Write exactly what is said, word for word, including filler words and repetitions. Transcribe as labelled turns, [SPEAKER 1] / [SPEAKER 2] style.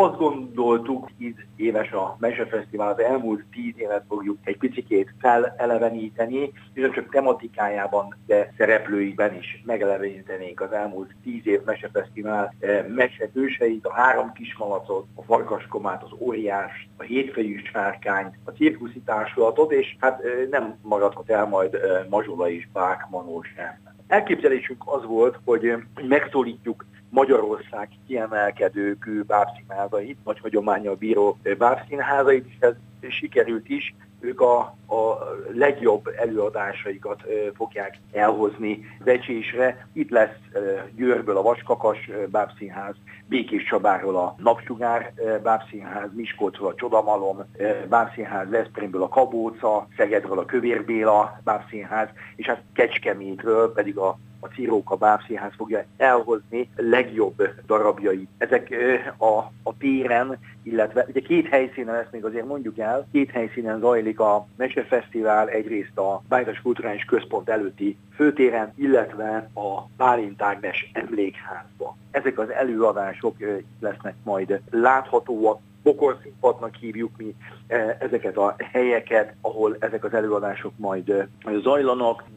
[SPEAKER 1] azt gondoltuk, tíz éves a Mesefesztivál, az elmúlt tíz évet fogjuk egy picikét feleleveníteni, és nem csak tematikájában, de szereplőiben is megelevenítenénk az elmúlt tíz év Mesefesztivál mesehőseit, a három kismalacot, a farkaskomát, az óriást, a hétfejű sárkányt, a cirkuszi társulatot, és hát nem maradhat el majd Mazsola és Bák Manó sem. Elképzelésünk az volt, hogy megszólítjuk Magyarország kiemelkedő kő bábszínházait, nagy hagyománnyal bíró bábszínházait, és ez sikerült is. Ők a, a legjobb előadásaikat fogják elhozni Vecsésre. Itt lesz Győrből a Vaskakas bábszínház, Békéscsabáról a Napsugár bábszínház, Miskolcról a Csodamalom bábszínház, Veszprémből a Kabóca, Szegedről a Kövér Béla bábszínház, és hát Kecskemétről pedig a a Ciróka bábszínház fogja elhozni legjobb darabjait. Ezek a, a téren, illetve ugye két helyszínen, ezt még azért mondjuk el, két helyszínen zajlik a Mesefesztivál, egyrészt a Bájtos Kulturális Központ előtti főtéren, illetve a Bálint Ágnes emlékházban. Ezek az előadások lesznek majd láthatóak, Bokorszínpadnak hívjuk mi ezeket a helyeket, ahol ezek az előadások majd zajlanak.